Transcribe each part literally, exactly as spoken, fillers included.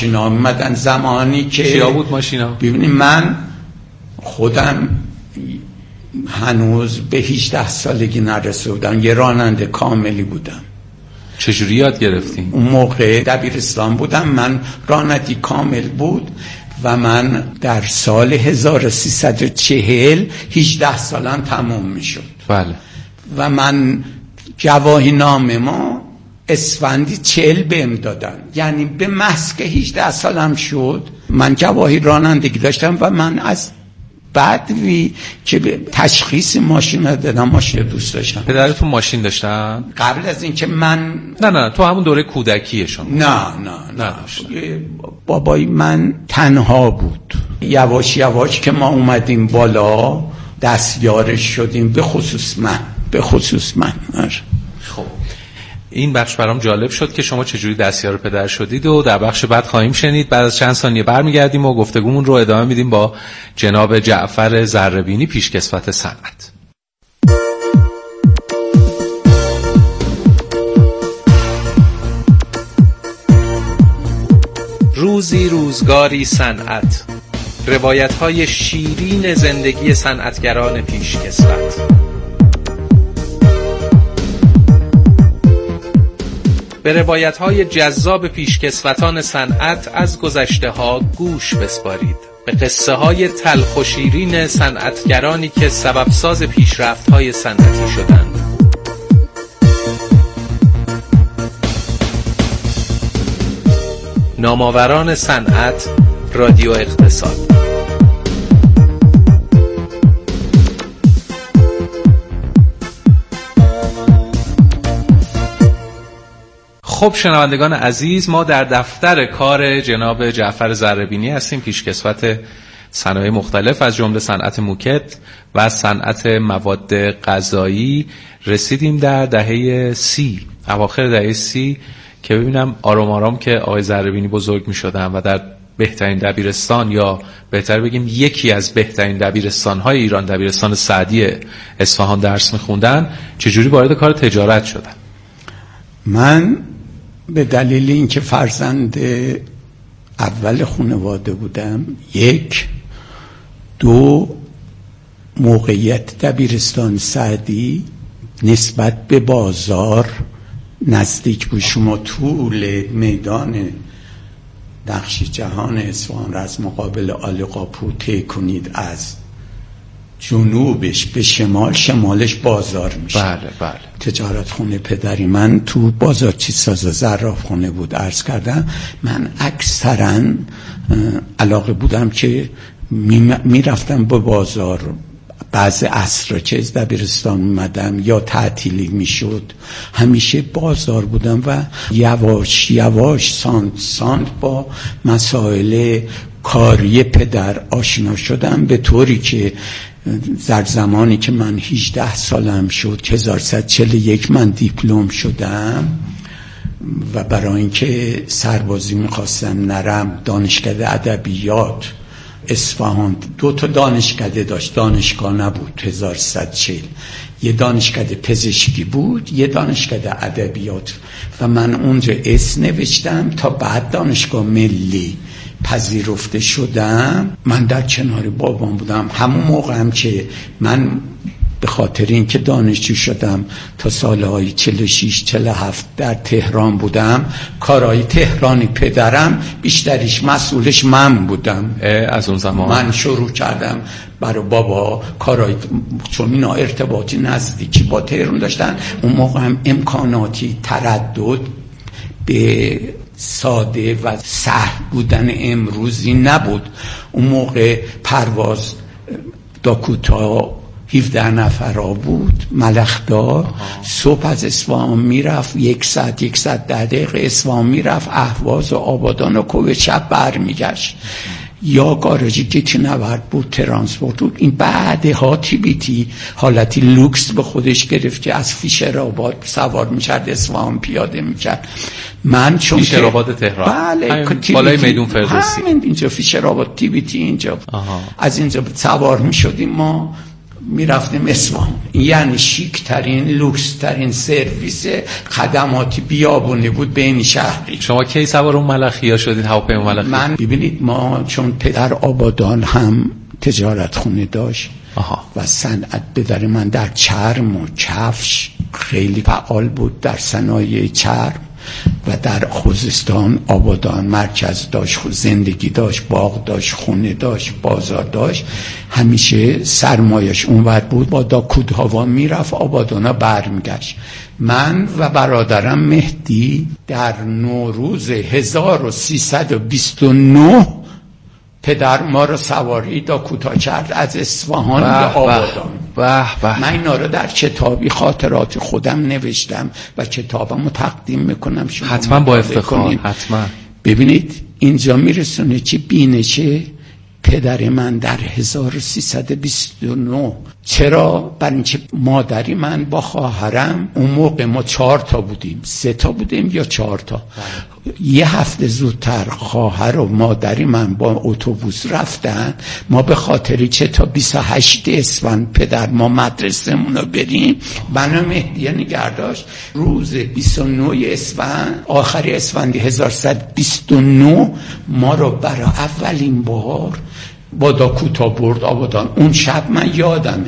ماشینا اومدن زمانی که چیا بود ماشینا؟ ببینید من خودم هنوز به هجده سالگی نرسیده بودم، یه راننده کاملی بودم. چجوری یاد گرفتین؟ اون موقع دبیرستان بودم، من رانندگی کامل بود و من در سال هزار و سیصد و چهل هجده سالم تموم میشد. بله. و من گواهی نامه ما اسفندی چهل بهم دادن، یعنی به محض که هجده سالم شد من گواهی رانندگی داشتم و من از بعدی که تشخیص ماشین دادم ماشین دوست داشتم. پدرتون ماشین داشتن؟ قبل از این که من نه نه تو همون دوره کودکیشون؟ نه نه نه بابای من تنها بود. یواش یواش که ما اومدیم بالا دستیارش شدیم، به خصوص من به خصوص من خب این بخش برام جالب شد که شما چجوری دستیار پدر شدید و در بخش بعد خواهیم شنید. بعد از چند ثانیه برمیگردیم و گفتگومون رو ادامه میدیم با جناب جعفر ذره‌بینی، پیشکسوت صنعت. روزی روزگاری صنعت، روایت‌های شیرین زندگی صنعتگران پیشکسوت. به روایت‌های جذاب پیشکسوتان صنعت از گذشته‌ها گوش بسپارید. به قصه‌های تلخ و شیرین صنعتگرانی که سببساز پیشرفت‌های صنعتی شدند. نامآوران صنعت، رادیو اقتصاد. خب شنوندگان عزیز، ما در دفتر کار جناب جعفر ذره‌بینی هستیم، پیشکسوت صنایع مختلف از جمله صنعت موکت و صنعت مواد غذایی. رسیدیم در دهه سی، اواخر دهه سی، که ببینم آرام آرام که آقای ذره‌بینی بزرگ می شدن و در بهترین دبیرستان، یا بهتر بگیم یکی از بهترین دبیرستان‌های ایران، دبیرستان سعدی اصفهان درس می خوندن. چجوری وارد کار تجارت شدن؟ من به دلیل اینکه فرزند اول خانواده بودم، یک دو موقعیت دبیرستان سعدی نسبت به بازار نزدیک بود. شما طول میدان نقش جهان اصفهان را از مقابل آل قاپو طی کنید، از جنوبش به شمال، شمالش بازار میشه. بله بله. تجارت خونه پدری من تو بازارچی ساز زراف خونه بود. عرض کردم من اکثرا علاقه بودم که میرفتم به بازار. بعض عصر که از دبیرستان اومدم یا تعطیلی میشد، همیشه بازار بودم و یواش یواش ساند ساند با مسائل کاری پدر آشنا شدم، به طوری که در زمانی که من هجده سالم شد که هزار و سیصد و چهل و یک من دیپلم شدم و برای اینکه سربازی میخواستم نرم، دانشکده ادبیات اصفهان دو تا دانشکده داشت، دانشگاه نبود. هزار و سیصد و چهل یه دانشکده پزشکی بود، یه دانشکده ادبیات و من اونجا اس نوشتم تا بعد دانشگاه ملی پذیرفته شدم. من در کنار بابام بودم. همون موقع هم که من به خاطر اینکه دانشجو شدم تا سالهای چهل و شش چهل و هفت در تهران بودم، کارهای تهرانی پدرم بیشتریش مسئولش من بودم. از اون زمان من شروع کردم برای بابا کارهای، چون اینا ارتباطی نزدیکی با تهران داشتن. اون موقع هم امکاناتی تردد به ساده و سهل بودن امروزی نبود. اون موقع پرواز داکوتا هفده نفرا بود، ملخدار. صبح از اصفهان میرفت، یک ساعت یک ساعت ده دقیقه اصفهان میرفت، اهواز و آبادان و کوه، شب برمیگشت. یا گاراژی گیتی نورد بود، ترانسپورت بود. این بعدها تی بی تی حالتی لوکس به خودش گرفت که از فیشرآباد سوار میشد اصفهان پیاده میشد. من چون فیشرآباد تهران، بله، بالای میدون فردوسی، همین اینجا فیشرآباد تی بی تی اینجا. آها. از اینجا سوار میشدیم ما میرفتیم اصفهان، یعنی شیک ترین لوکس ترین سرویس خدماتی بیابونی بود بین شهری. شما کی سوار اون ملخیا شدید، هواپیما ملخی؟ من ببینید ما چون پدر آبادان هم تجارت خونه داشت آها. و صنعت، پدر من در چرم و کفش خیلی فعال بود در صنایع چرم و در خوزستان آبادان مرکز داشت، زندگی داشت، باغ داشت، خونه داشت، بازار داشت، همیشه سرمایش اونور بود. با داکود هوا میرفت آبادانا برمیگشت. من و برادرم مهدی در نوروز هزار و سیصد و بیست و نه پدر ما رو سواری داکوتا کرد از اصفهان به آبادان. به به. من اینا رو در کتابی خاطرات خودم نوشتم و کتابمو تقدیم میکنم شما حتما با افتخار. حتما. ببینید اینجا میرسونه چه بینشه. پدر من در هزار و سیصد و بیست و نه، چرا؟ برای اینکه مادری من با خواهرم اون موقع ما چهار تا بودیم، سه تا بودیم یا چهار تا، یه هفته زودتر خواهر و مادری من با اتوبوس رفتن. ما به خاطری چه تا بیست و هشت اسفند پدر ما مدرسه‌مون رو بریم، بنا مهدی نگرداشت. روز بیست و نه اسفند، آخر اسفند هزار و سیصد و بیست و نه ما رو برای اولین بار با داکوتا برد آبادان. اون شب من یادمه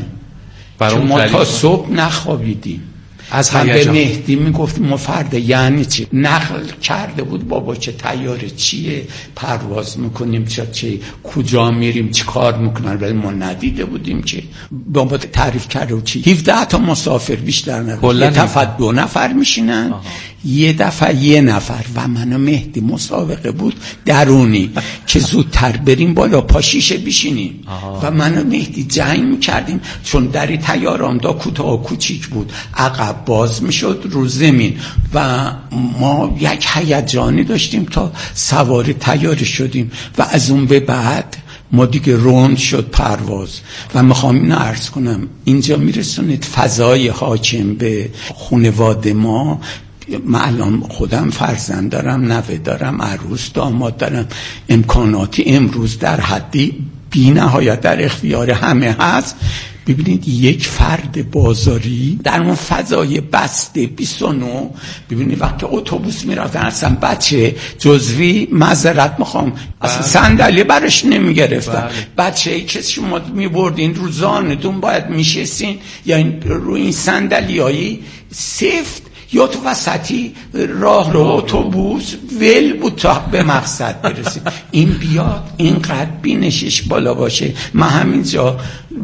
که ما تا صبح نخوابیدیم. از من به مهدی میگفتم ما فردا یعنی چی؟ نقل کرده بود بابا چه طیاره چیه، پرواز میکنیم چه چه کجا میریم چه کار میکنن، ولی ما ندیده بودیم که بابا تعریف کرده بود چی. هفده تا مسافر بیشتر نداره، یه دفعه دو نفر میشینن آها. یه دفعه یه نفر و من و مهدی مسابقه بود درونی که زودتر بریم بالا پاشیشه بشینیم و من و مهدی جنگ میکردیم چون دری طیارام دا کوتاه و کوچیک بود، عقب باز میشد رو زمین و ما یک هیجانی داشتیم تا سوار طیاره شدیم و از اون به بعد ما دیگه روند شد پرواز. و میخوام اینو عرض کنم، اینجا میرسونید فضای حاکم به خانواده ما. من الان خودم فرزند دارم، نوه دارم، عروس داماد دارم، امکاناتی امروز در حدی بی نهایت در اختیار همه هست. ببینید یک فرد بازاری در اون فضای بسته بیست و نه، ببینید وقتی اتوبوس میرفتن اصلا بچه جزوی معذرت میخوام اصلا صندلی برش نمیگرفتن، بچه ای که شما میبردین رو زانتون باید میشستین یا این روی این صندلی هایی سفت یا تو وسطی راه رو اتوبوس ول بود تا به مقصد برسید. این بیاد اینقدر بینشش بالا باشه. من همینجا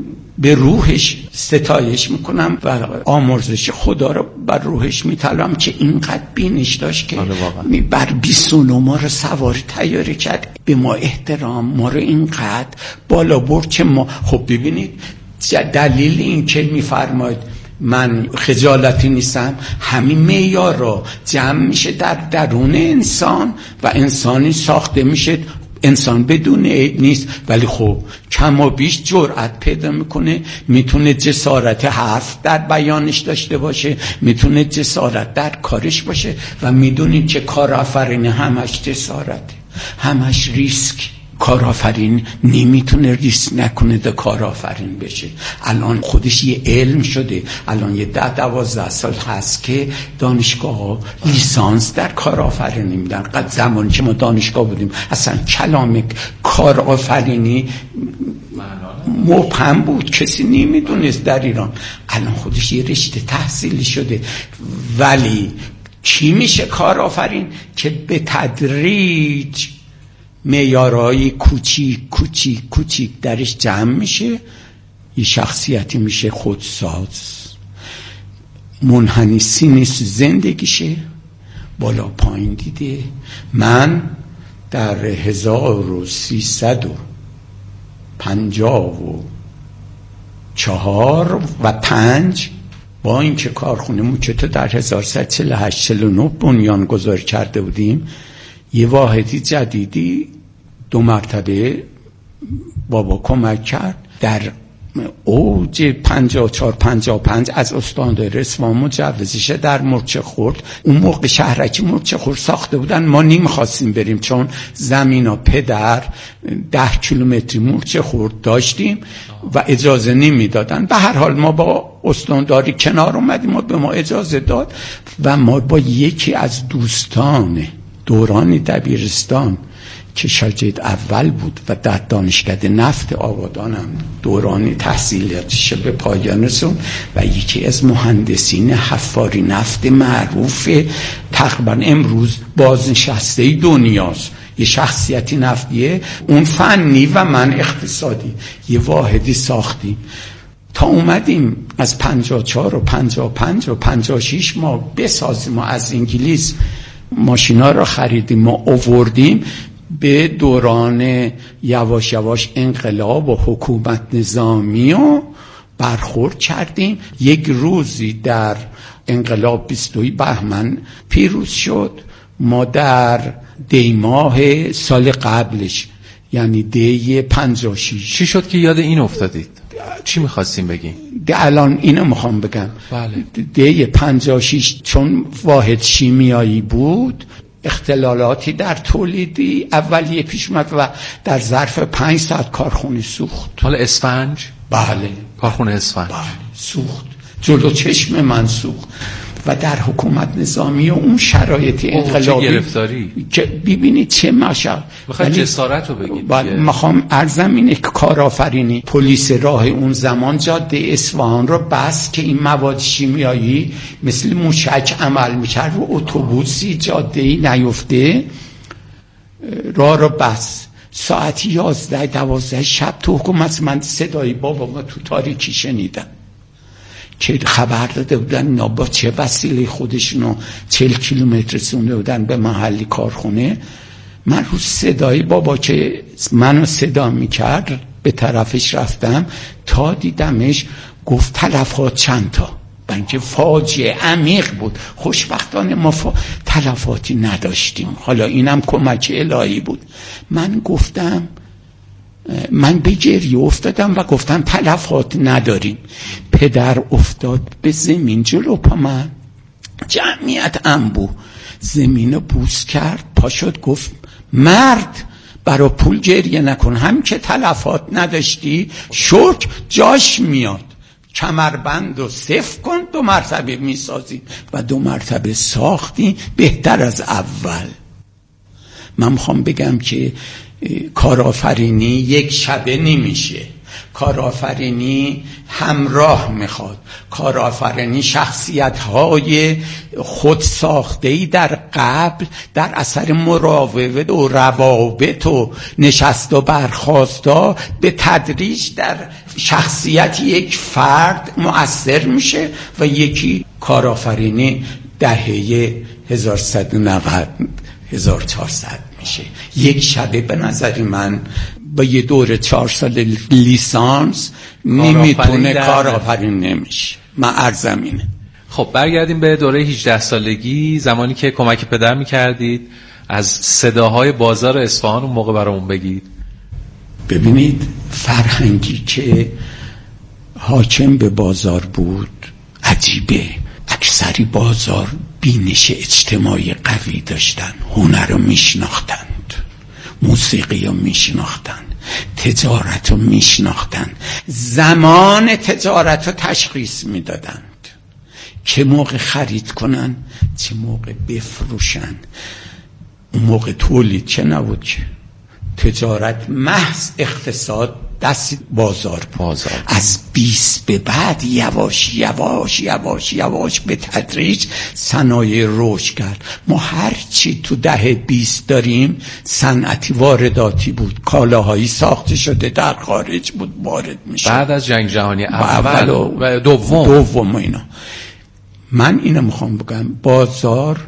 به روحش ستایش میکنم و آمرزش خدا رو بر روحش میطلبم که اینقدر بینش داشت که بر بیست و نه ما رو سوار طیاره کرد، به ما احترام، ما رو اینقدر بالا برد که ما خب ببینید دلیل این که میفرماید من خجالتی نیستم، همین معیار را جمع میشه در درون انسان و انسانی ساخته میشه. انسان بدون عیب نیست ولی خب کم و بیش جرأت پیدا میکنه، میتونه جسارت حرف در بیانش داشته باشه، میتونه جسارت در کارش باشه و میدونید که کارآفرینی همش جسارته، همش ریسک. کارآفرین نمیتونه ریسک نکنه ده کارآفرین بشه. الان خودش یه علم شده، الان یه ده دوازده سال هست که دانشگاه لیسانس در کارآفرینی میدن. قد زمانی که ما دانشگاه بودیم اصلا کلام کارآفرینی مبهم بود، کسی نمیدونست در ایران. الان خودش یه رشته تحصیلی شده. ولی کی میشه کارآفرین؟ که به تدریج معیارهای کوچیک کوچیک کوچیک درش جمع میشه، یه شخصیتی میشه خودساز، منحنی سینوس زندگیشه، بالا پایین دیده. من در هزار و سیصد و پنجاه و چهار و پنج با اینکه کارخونه موکتو در هزار و سیصد و چهل و هشت چهل و نه بنیان گذاری کرده بودیم، یه واحدی جدیدی دو مرتبه بابا کمک کرد در اوج پنجاه و چهار پنجاه و پنج از استاندار اصفهان مجوزشه در مورچه خورد. اون موقع شهرکی مورچه خورد ساخته بودن، ما نمیخواستیم بریم چون زمینا پدر ده کیلومتری مورچه خورد داشتیم و اجازه نمیدادن. به هر حال ما با استانداری کنار اومدیم و به ما اجازه داد و ما با یکی از دوستان دوران دبیرستان که شاگرد اول بود و در دانشکده نفت آبادانم دوران تحصیلاتش به پایان رسوند و یکی از مهندسین حفاری نفت معروف تقریبا امروز بازنشسته دنیاست، یه شخصیتی نفتیه، اون فنی و من اقتصادی، یه واحدی ساختیم تا اومدیم از پنجاه و چهار و پنجاه و پنج و پنجاه و شش ما بسازیم و از انگلیس ماشینا را خریدیم و آوردیم. به دوران یواش یواش انقلاب و حکومت نظامی و برخورد کردیم. یک روزی در انقلاب بیستوی بهمن پیروز شد. ما در دی ماه سال قبلش یعنی دی پنجاه و شش. چی شد که یاد این افتادید؟ چی میخواستیم بگیم؟ الان اینو میخوام بگم. بله. دی پنجاه و شش چون واحد شیمیایی بود اختلالاتی در تولیدی اولیه پیش اومد و در ظرف پنج ساعت کارخونه سوخت. حالا اسفنج؟ بله. کارخونه اسفنج. بله. سوخت. جلو چشم من سوخت و در حکومت نظامی و اون شرایط انقلابی گرفتاری که ببینید چه مشق. میخواد جسارت رو بگید. بله. میخوام عرضم اینه که کارآفرینی پلیس راه اون زمان جاده اصفهان رو بس که این مواد شیمیایی مثل موشک عمل میکرد و اتوبوسی جاده‌ای نیفته راه رو بس. ساعت یازده دوازده شب تو حکومت من صدای بابا ما تو تاریکی شنیدم که خبر داده بودن اینا با چه وسیله خودشونو چهل کیلومتر رسونده بودن به محلی کارخونه. من رو صدای بابا که منو صدا میکرد به طرفش رفتم تا دیدمش گفت تلفات چند تا، بلکه فاجعه عمیق بود. خوشبختانه ما فا... تلفاتی نداشتیم، حالا اینم کمک الهی بود. من گفتم من به گریه افتادم و گفتم تلفات نداریم. پدر افتاد به زمین جلو پا من، جمعیت انبوه زمین رو بوس کرد، پا شد گفت مرد برا پول گریه نکن، هم که تلفات نداشتی شکر جاش میاد، کمربند رو صفر کن دو مرتبه میسازی و دو مرتبه ساختی بهتر از اول. من میخوام بگم که کارآفرینی یک شبه نمیشه، کارآفرینی همراه میخواد، کارآفرینی شخصیت‌های خود ساخته‌ای در قبل در اثر مراوده و روابط و نشست و برخاستا به تدریج در شخصیت یک فرد مؤثر میشه و یکی کارآفرینی دهه هزار و سیصد و نود هزار و چهارصد میشه. یک شبه به نظر من با یه دوره چهار سال لیسانس نمیتونه کارآفرین نمیشه. من عرضم اینه. خب برگردیم به دوره هجده سالگی، زمانی که کمک پدر میکردید. از صداهای بازار اصفهان اون موقع برامون بگید. ببینید فرهنگی که حاکم به بازار بود عجیبه. اکثری بازار بینش اجتماعی قوی داشتن، هنر رو میشناختند، موسیقی رو میشناختند، تجارت رو میشناختند، زمان تجارت رو تشخیص میدادند، چه موقع خرید کنن چه موقع بفروشن. اون موقع تولید چه نبود که تجارت محض اقتصاد دست بازار بازار از بیست به بعد یواش یواش یواش یواش به تدریج صنایع رشد کرد. ما هر چی تو دهه بیست داریم صنعتی وارداتی بود، کالاهایی ساخته شده در خارج بود وارد میشه بعد از جنگ جهانی اول و, و دوم دوم اینا. من اینو میخوام بگم بازار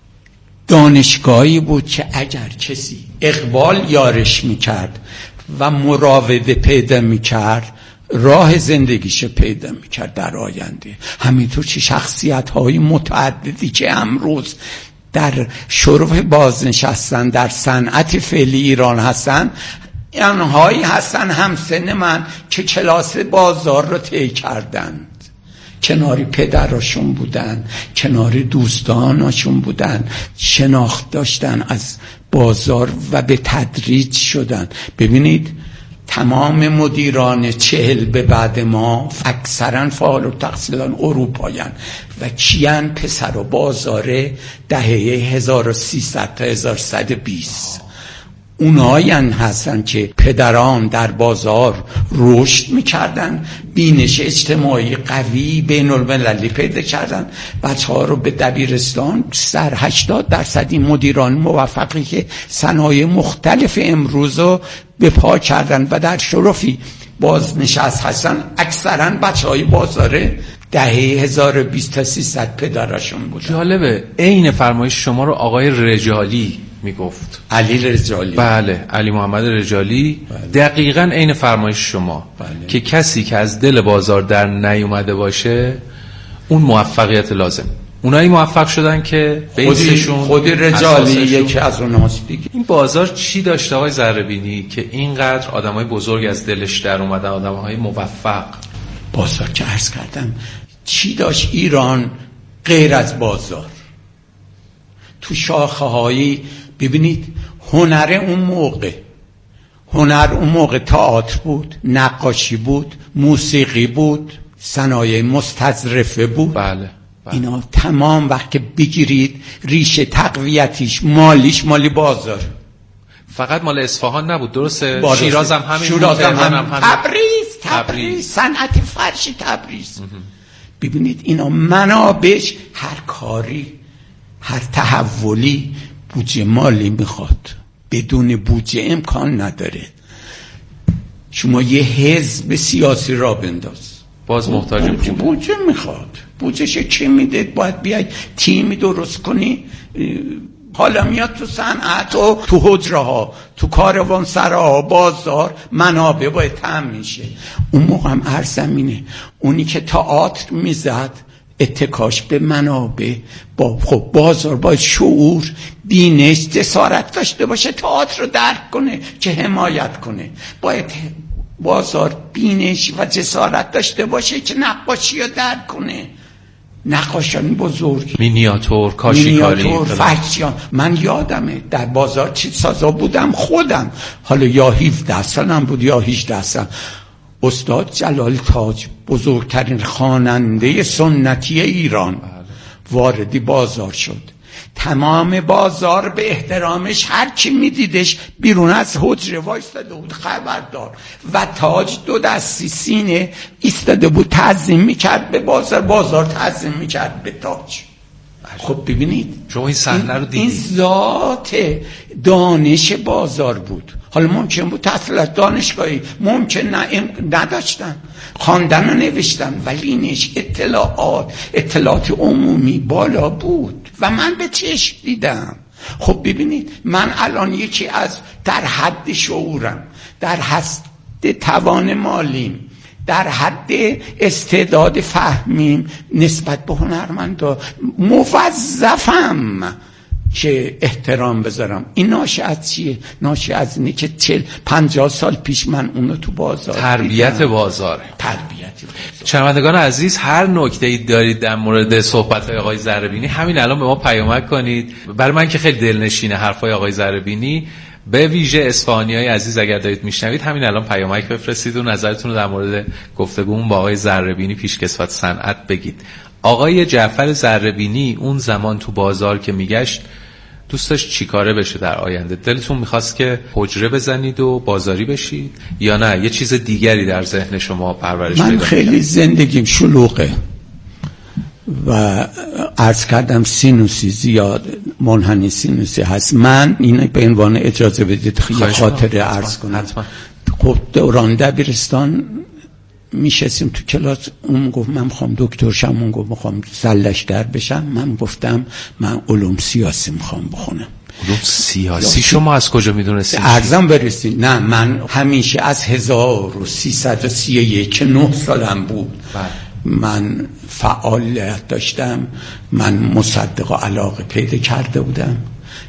دانشگاهی بود که اگر کسی اقبال یارش میکرد و مراوده پیدا میکرد راه زندگیش پیدا میکرد در آینده. همینطور چه شخصیت های متعددی که امروز در شرف بازنشستن در صنعت فعلی ایران هستن آنهایی هستن همسن من که کلاس بازار رو طی کردند، کناری پدراشون بودن، کناری دوستاناشون بودن، شناخت داشتن از بازار و به تدریج شدن. ببینید تمام مدیران چهل به بعد ما اکثرا فعال التحصیلان اروپایان و کیان پسر و بازار دهه هزار و سیصد تا هزار و صد و بیست. اونایی هستن که پدران در بازار رشد میکردن، بینش اجتماعی قوی بین المللی پیدا کردن، بچه ها رو به دبیرستان سر هشتاد درصد این مدیران موفقی که صنایع مختلف امروز رو به پا کردن و در شرفی بازنشست هستن، اکثرا بچه های بازار دهه هزار و بیست تا سیصد پدرشون بودن. جالبه عین فرمایش شما رو آقای رجالی میگفت. علی رجالی. بله، علی محمد رجالی. بله. دقیقاً عین فرمایش شما. بله. که کسی که از دل بازار در نیومده باشه اون موفقیت لازم. اونایی موفق شدن که بیسشون خود رجالی یکی از اوناست دیگه. این بازار چی داشته آقای ذره‌بینی که اینقدر آدمای بزرگ از دلش در اومدن، آدمای موفق؟ بازار که عرض کردم چی داشت ایران غیر از بازار؟ تو شاخه هایی ببینید هنر اون موقع، هنر اون موقع تئاتر بود، نقاشی بود، موسیقی بود، صنایع مستظرفه بود. بله. بله. اینا تمام وقت بگیرید ریشه تقویتیش مالیش مالی بازار. فقط مال اصفهان نبود، درسته؟ شیراز هم همین، شیراز هم همین. تبریز تبریز صنعت فرش تبریز. ببینید اینا منابعش هر کاری هر تحولی بودجه مالی میخواد، بدون بودجه امکان نداره. شما یه حزب سیاسی را بنداز باز محتاج بودجه, بودجه میخواد. بودجهش چی میده؟ باید بیای تیمی درست کنی. حالا میاد تو صنعت و تو حجره ها، تو کاروانسراها، بازار منابع باید تامین شه. اون موقع هم ارزمینه اونی که تئاتر میزد اتکاش به منابع با خب بازار باید شعور، بینش، جسارت داشته باشه تئاتر رو درک کنه که حمایت کنه. باید بازار بینش و جسارت داشته باشه که نقاشی رو درک کنه. نقاشان بزرگ، مینیاتور، کاشیکاری، مینیاتور، فکسیون. من یادمه در بازار چیز سازا بودم خودم، حالا یا هفده سالم بود یا هجده سالم. استاد جلال تاج بزرگترین خواننده سنتی ایران واردی بازار شد. تمام بازار به احترامش هر کی میدیدش بیرون از حجره وایستاده بود خبردار، و تاج دو دستی سینه ایستاده بود تعظیم میکرد به بازار، بازار تعظیم میکرد به تاج. خب ببینید شما این صحنه رو دیدید، این ذات دانش بازار بود. حالا ممکن بود تحصیلات دانشگاهی ممکن نه نداشتن، خواندن و نوشتن، ولی اینش اطلاعات اطلاعات عمومی بالا بود و من به چشم دیدم. خب ببینید من الان یکی از در حد شعورم، در حد توان مالیم، در حد استعداد فهمیم نسبت به هنرمندا موظفم که احترام بذارم. این ناشی از چیه؟ ناشی از اینه که چل پنجاه سال پیش من اونو تو بازار تربیت دیدم. بازاره تربیت بازار. شنوندگان عزیز، هر نکته‌ای دارید در مورد صحبت‌های آقای ذره‌بینی همین الان به ما پیامک کنید. برای من که خیلی دلنشینه حرفای آقای ذره‌بینی، به ویژه اصفهانیای عزیز اگر دارید میشنوید همین الان پیامک بفرستید و نظرتون رو در مورد گفتگومون با آقای ذره‌بینی پیشکسوت صنعت بگید. آقای جعفر ذره‌بینی اون زمان تو بازار که میگشت دوست داشت چی کاره بشه در آینده؟ دلتون میخواست که حجره بزنید و بازاری بشید یا نه یه چیز دیگری در ذهن شما پرورش پیدا کرد؟ من خیلی زندگیم شلوغه و عرض کردم سینوسی زیاد منحنی سینوسی هست. من این به عنوان اجازه بدید خیلی خاطره عرض کنم. خب دوران دبیرستان میشستیم تو کلاس، اون گفت من میخوام دکتر شم، اون گفت میخوام سرلشکر بشم، من گفتم من علوم سیاسی میخوام بخونم. علوم سیاسی شما از کجا میدونستید؟ ارزم برسید. نه من همیشه از هزار و سیصد و سی و یک که نه سالم بود بله. من فعالیت داشتم، من مصدق و علاقه پیدا کرده بودم.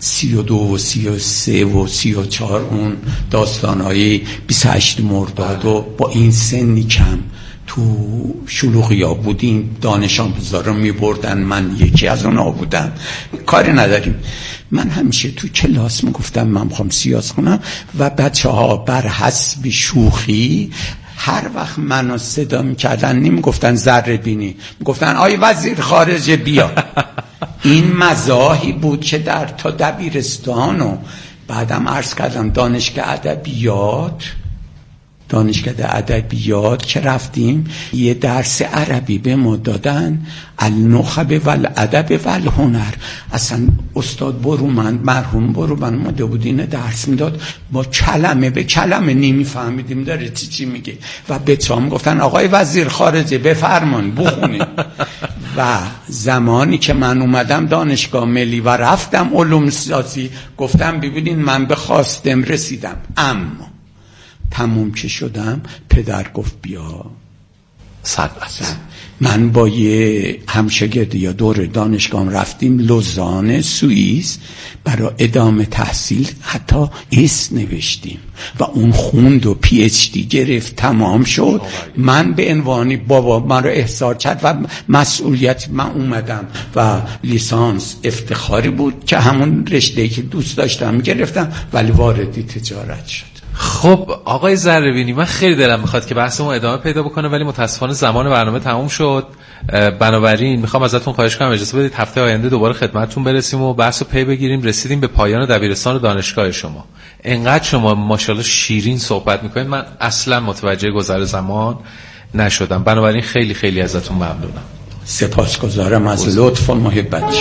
سی و دو و سی و سه و سی و چهار اون داستانهای بیست و هشت مرداد و با این سنی کم تو شلوغیا بودیم، دانش آموزا رو میبردن، من یکی از اونها بودم. کاری نداریم. من همیشه تو کلاس میگفتم من میخوام سیاست کنم و بچه ها بر حسب شوخی هر وقت منو صدا میکردن نمیگفتن ذره‌بینی، میگفتن آی وزیر خارجه بیا. این مزاحی بود که در تا دبیرستان و بعدم عرض کردم دانشگاه ادبیات دانشگاه ادبیات که رفتیم یه درس عربی به ما دادن، النخبه والادب والهنر. اصلا استاد برومند مرحوم برومند اومده بود این درس میداد، ما کلمه به کلمه نمیفهمیدیم داره چی چی میگه و به چام گفتن آقای وزیر خارجه بفرمان بخونیم. و زمانی که من اومدم دانشگاه ملی و رفتم علوم سیاسی گفتم ببینین من به خواستم رسیدم، اما تموم که شدم پدر گفت بیا صنعت. من با یه همشاگرد یا دور دانشگاه رفتیم لوزان سوئیس برای ادامه تحصیل، حتی اس نوشتیم و اون خوند و پی اچ دی گرفت، تمام شد. من به عنوانی بابا من رو احضار کرد و مسئولیت من اومدم و لیسانس افتخاری بود که همون رشته‌ای که دوست داشتم گرفتم ولی واردی تجارت شد. خب آقای ذره‌بینی، من خیلی دلم میخواد که بحثمون ادامه پیدا بکنه ولی متاسفانه زمان برنامه تموم شد. بنابراین میخوام ازتون خواهش کنم اجازه بدید هفته آینده دوباره خدمتتون برسیم و بحثو پی بگیریم. رسیدیم به پایان دبیرستان و دانشگاه شما. انقدر شما ماشاءالله شیرین صحبت میکنید من اصلا متوجه گذر زمان نشدم. بنابراین خیلی خیلی ازتون ممنونم. سپاسگزارم از لطف و محبت.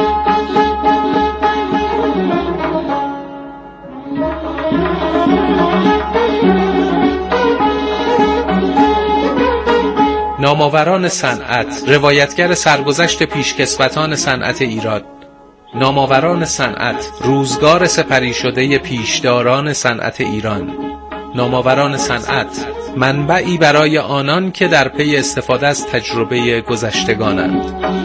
نامآوران صنعت، روایتگر سرگذشت پیشکسوتان صنعت ایران. نامآوران صنعت، روزگار سپری شده پیشداران صنعت ایران. نامآوران صنعت، منبعی برای آنان که در پی استفاده از تجربه گذشتگانند.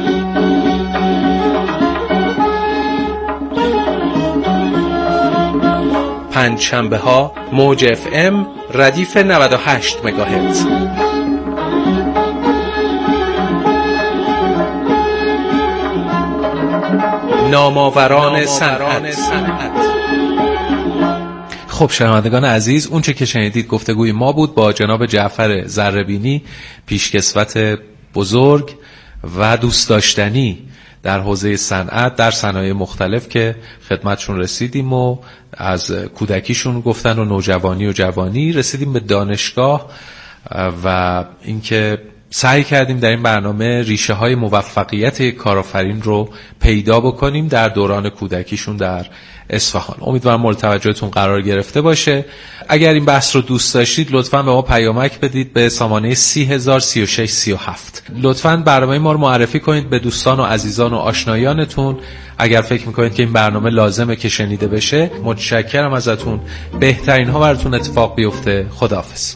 پنج شنبه ها موج اف ام ردیف نود و هشت مگاهرتز. نامآوران صنعت. خب شنوندگان عزیز، اون چه که شنیدید گفتگوی ما بود با جناب جعفر ذره‌بینی، پیشکسوت بزرگ و دوست داشتنی در حوزه صنعت در صنایع مختلف که خدمتشون رسیدیم و از کودکیشون گفتن و نوجوانی و جوانی رسیدیم به دانشگاه و اینکه سعی کردیم در این برنامه ریشه های موفقیت کارآفرین رو پیدا بکنیم در دوران کودکیشون در اصفهان. امیدوارم مورد توجهتون قرار گرفته باشه. اگر این بحث رو دوست داشتید لطفاً به ما پیامک بدید به سامانه سی هزار سی و شش سی و هفت. لطفاً برنامه ما رو معرفی کنید به دوستان و عزیزان و آشنایانتون. اگر فکر میکنید که این برنامه لازمه که شنیده بشه متشکرم ازتون. بهترین ها براتون اتفاق بیفته. خداحافظ.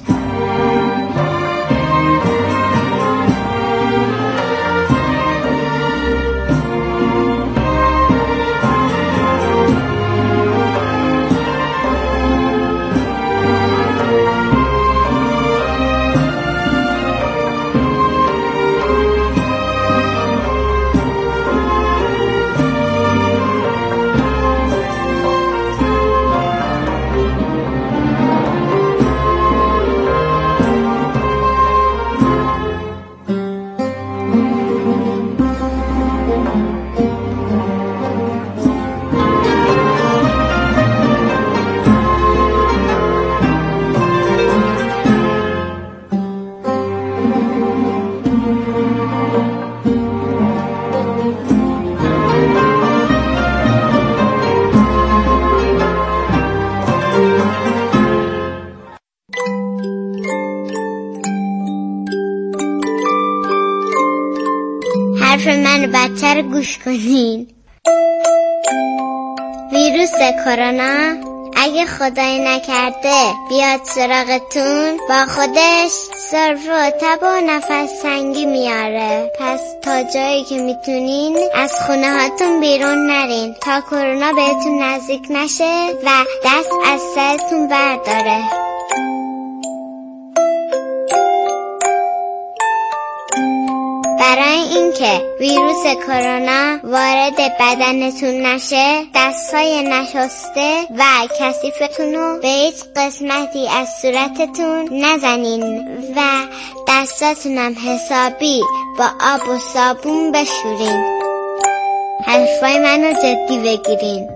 حرف من بچه رو گوش کنین. ویروس کرونا اگه خدای نکرده بیاد سراغتون، با خودش سرفه و تب و نفس تنگی میاره. پس تا جایی که میتونین از خونه هاتون بیرون نرین تا کرونا بهتون نزدیک نشه و دست از سرتون برداره. برای اینکه ویروس کرونا وارد بدنتون نشه، دستای نشسته و کثیفتون رو به هیچ قسمتی از صورتتون نزنین و دستاتون هم حسابی با آب و صابون بشورین. حرفای منو جدی بگیرین.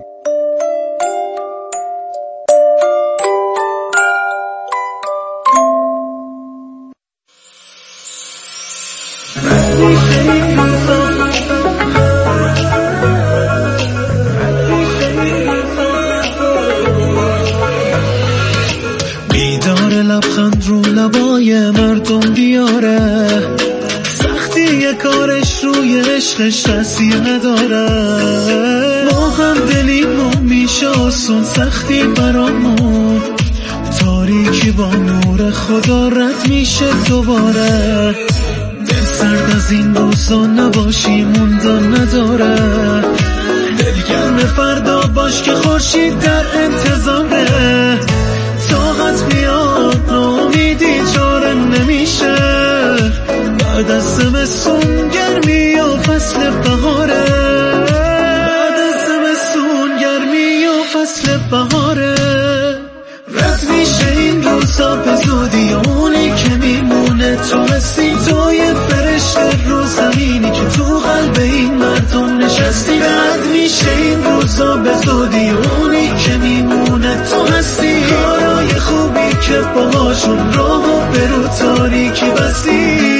بیدار لبخند رو لبای مردم بیاره، سختی کارش روی عشقش تاثیر نداره. ما هم دلیم میشه آسون، سختی برامون تاریکی با نور خدا رد میشه دوباره. دل سرد از این روزا نباشی موندن نداره، دلگرم فردا باش که خورشید در انتظاره. طاقت میاد ناامیدی چاره نمیشه، بعد از زمستون گرمی و فصل بهاره. بعد از زمستون گرمی و فصل بهاره. رد میشه این روزا به زودی، اونی که میمونه تو هستی، توی فرشته رو زمینی که تو قلب این مردم نشستی. رد میشه این روزا به زودی، اونی که میمونه تو هستی، کارای خوبی که باهاشون راهو به رو تاریکی بستی.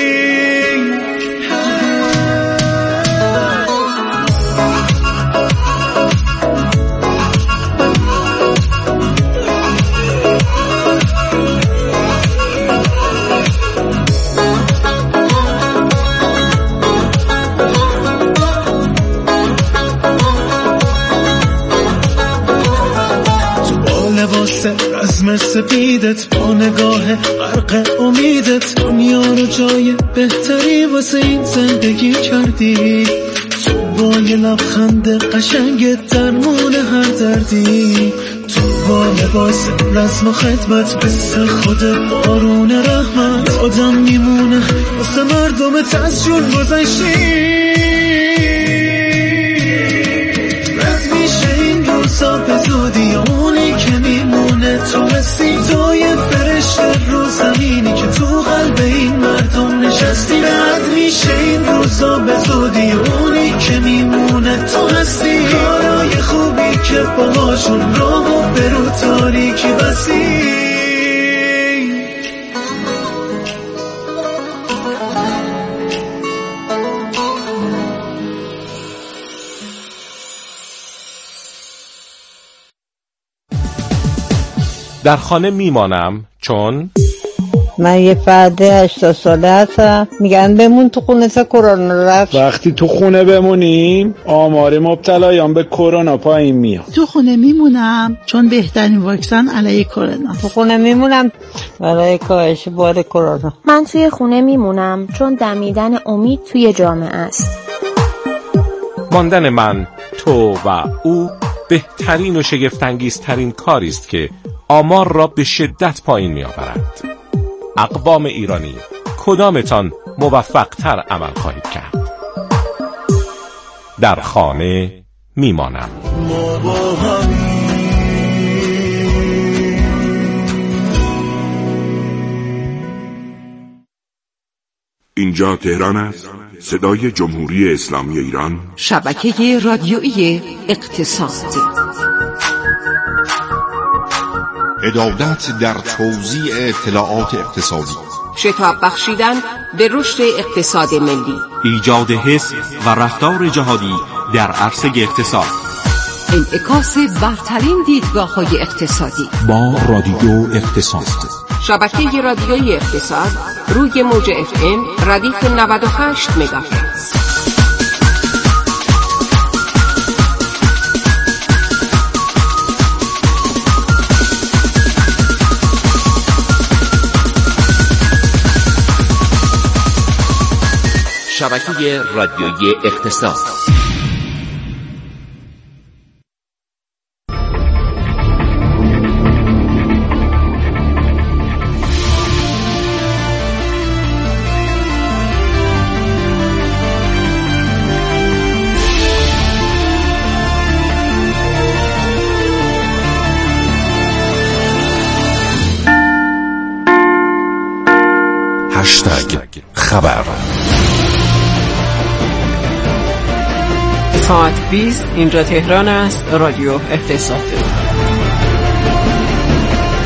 رزم سپیدت با نگاه غرق امیدت، دنیا رو جای بهتری واسه این زندگی کردی. تو با یه لبخند قشنگت درمون هر دردی، تو با لباس رزم و خدمت مثل خود بارون رحمت. آدم میمونه واسه مردمت از جون گذشتی. رد میشه این روزا به زودی، اونی که میمونه تو هستی، توی فرشته رو زمینی که تو قلب این مردم نشستی. رد میشه این روزا به زودی، اونی که میمونه تو هستی، کارای خوبی که باهاشون راهو به رو تاریکی بستی. در خانه میمانم چون من یه فرد هشتاد ساله هستم، میگن بمون تو خونه تا کرونا رفت. وقتی تو خونه بمونیم آمار مبتلایان به کرونا پایین میاد. تو خونه میمونم چون بهترین واکسن علیه کرونا. تو خونه میمونم برای کاهش بار کرونا. من توی خونه میمونم چون دمیدن امید توی جامعه است. ماندن من، تو و او بهترین و شگفت‌انگیزترین کاری است که آمار را به شدت پایین می‌آورد. اقوام ایرانی کدامتان موفق‌تر عمل خواهید کرد؟ در خانه میمانم. ما با همین اینجا تهران است، صدای جمهوری اسلامی ایران، شبکه رادیویی اقتصاد. عدالت در توزیع اطلاعات اقتصادی، شتاب بخشیدن به رشد اقتصاد ملی، ایجاد حس و رفتار جهادی در عرصه اقتصاد، انعکاس برترین دیدگاه‌های اقتصادی با رادیو اقتصاد. شبکه رادیویی اقتصاد روی موج اف ام ردیف نود و هشت مگاهرتز. شبکه رادیویی اقتصاد. هشتگ خبر. ساعت بیست اینجا تهران است. رادیو اقتصاد.